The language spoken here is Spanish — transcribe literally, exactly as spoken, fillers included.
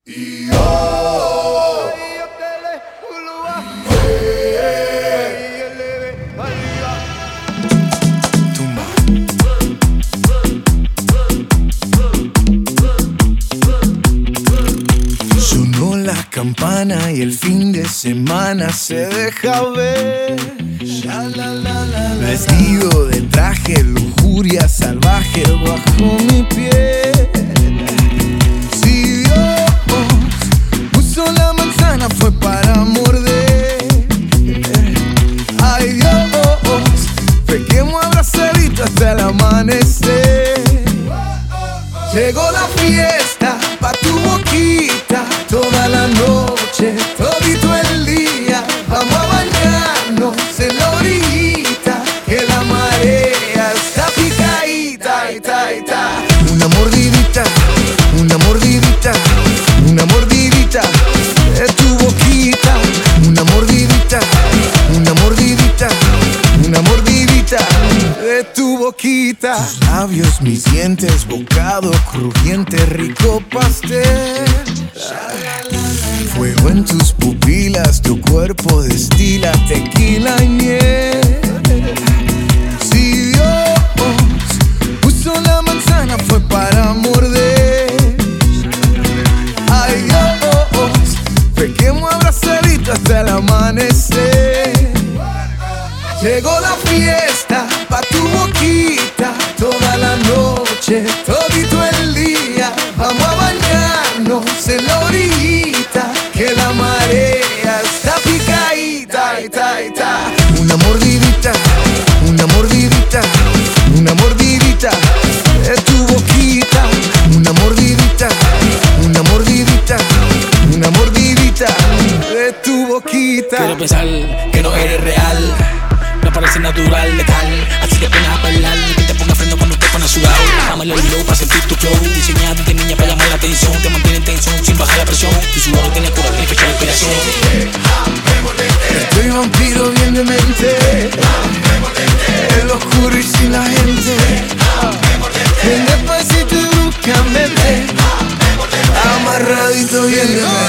Sonó la campana y el fin de semana se deja ver. Vestido de traje, lujuria salvaje bajo mi piel. Si Dios puso la manzana fue para morder. Ay Dios, pequemos abrazadito hasta el amanecer. Llegó la fiesta pa' tu boquita, toda la noche, todito el día. Vamos a bañarnos en la orillita, que la marea está picadita, ita, ita. Una mordidita, una mordidita, una mordidita de tu boquita. Una mordidita, una mordidita, una mordidita de tu boquita. Tus labios, mis dientes, bocado crujiente, rico pastel. Fuego en tus pupilas, tu cuerpo destila tequila y miel. Si Dios puso la manzana fue para morder. Ay Dios, pequemos abrazadito hasta el amanecer. Llegó la fiesta pa' tu boquita, toda la noche, todito el día. Vamos a bañarnos en la orillita, que la marea está picadita, ita, ita. Una mordidita, una mordidita, una mordidita de tu boquita. Una mordidita, una mordidita, una mordidita de tu boquita. Quiero pensar que no eres real, no parece natural, letal. Así que pones a bailar, que te ponga freno cuando te pones sudado. Bájame el low para sentir tu flow, diseñado de niña para llamar la atención. Te mantiene en tensión sin bajar la presión, tu sudor no tiene cura ni fecha de expiración. Estoy vampiro bien de mente, en lo oscuro y sin la gente. Bien despacito y bruscamente, amarradito bien de mente.